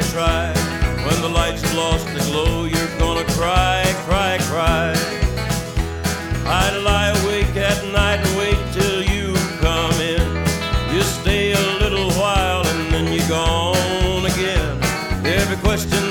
try. When the lights have lost the glow, you're gonna cry, cry, cry. I'd lie awake at night and wait till you come in. You stay a little while and then you're gone again. Every question